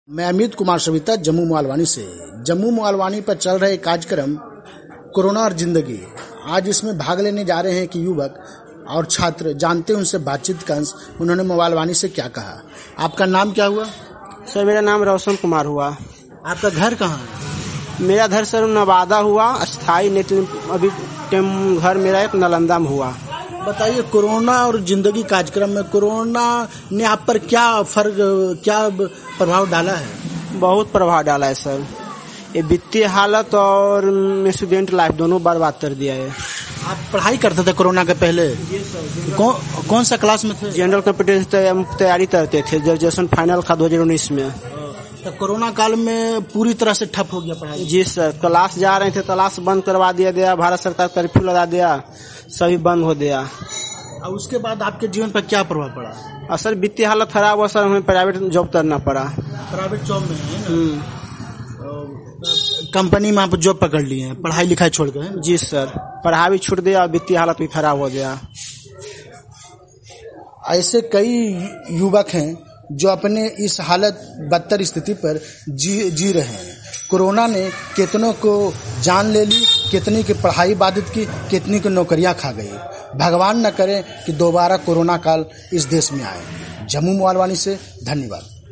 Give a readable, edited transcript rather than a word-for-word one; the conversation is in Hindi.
मैं अमित कुमार सविता जम्मू मोहालवानी से। जम्मू मोहालवानी पर चल रहे कार्यक्रम कोरोना और जिंदगी, आज इसमें भाग लेने जा रहे हैं कि युवक और छात्र। जानते हैं उनसे बातचीत का अंश, उन्होंने मोहालवानी से क्या कहा। आपका नाम क्या हुआ? सर मेरा नाम रोशन कुमार हुआ। आपका घर कहाँ है? मेरा घर सर नवादा हुआ स्थाई, लेकिन अभी घर मेरा एक नालंदा में हुआ। बताइए, कोरोना और जिंदगी कार्यक्रम में कोरोना ने आप पर क्या प्रभाव डाला है? बहुत प्रभाव डाला है सर। ये वित्तीय हालत और स्टूडेंट लाइफ दोनों बर्बाद कर दिया है। आप पढ़ाई करते थे कोरोना के पहले? जी सर। कौन सा क्लास में थे? जनरल कॉम्पिटिशन तैयारी करते थे, ग्रेजुएशन फाइनल था 2019 में। तो कोरोना काल में पूरी तरह से ठप हो गया पढ़ाई? जी सर, क्लास जा रहे थे, क्लास बंद करवा दिया गया, भारत सरकार कर्फ्यू लगा दिया, सभी बंद हो गया। और उसके बाद आपके जीवन पर क्या प्रभाव पड़ा? और सर वित्तीय हालत खराब हुआ सर, हमें प्राइवेट जॉब करना पड़ा। प्राइवेट जॉब में है? कंपनी में आप जॉब पकड़ लिए हैं, पढ़ाई लिखाई छोड़ गए? जी सर, पढ़ाई भी छूट गया और वित्तीय हालत भी खराब हो गया। ऐसे कई युवक हैं जो अपने इस हालत बदतर स्थिति पर जी रहे हैं। कोरोना ने कितनों को जान ले ली, कितनी की पढ़ाई बाधित की, कितनी की नौकरियां खा गई। भगवान न करे कि दोबारा कोरोना काल इस देश में आए। जम्मू मोहालवानी से धन्यवाद।